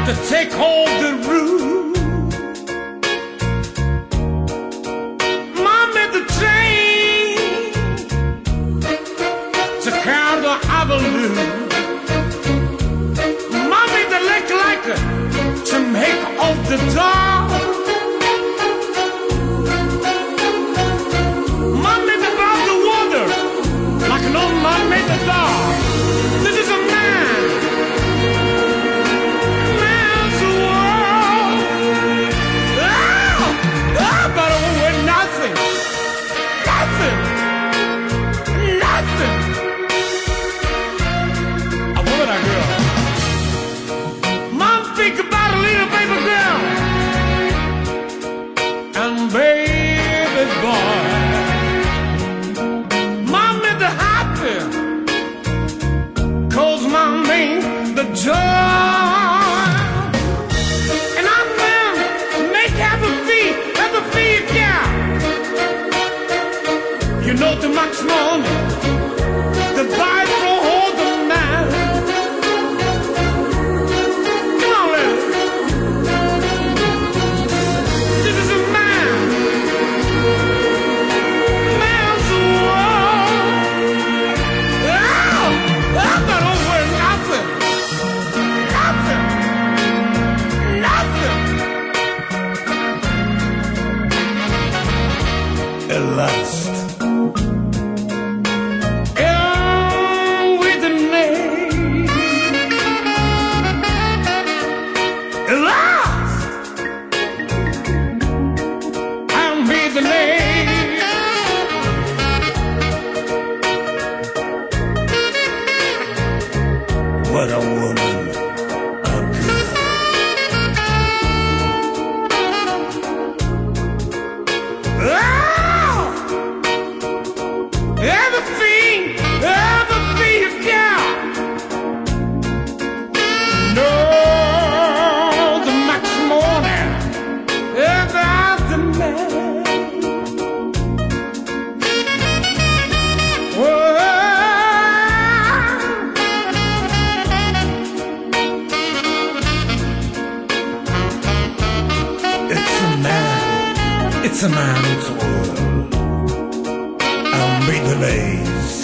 to take hold the root. Mom made the train to count the avenue. Mom made the lake like to make of the dark. Mom made the above the water like an old man made the dark. This is a man's world. But with nothing, nothing, nothing. A woman, a girl. Mom think about a little baby girl and baby boy. Mom made the happy, 'cause mom made the joy. And I'm gonna make happy feet, yeah. You know the much money, the Bible hold the man. Come on, lady. This is a man's world. I'm not over nothing, nothing, nothing. At last, with the name. At last, I'm with the name. What a woman, a girl. Everything you got. No, the much more than about the man. It's a man's world. I'll be the lace.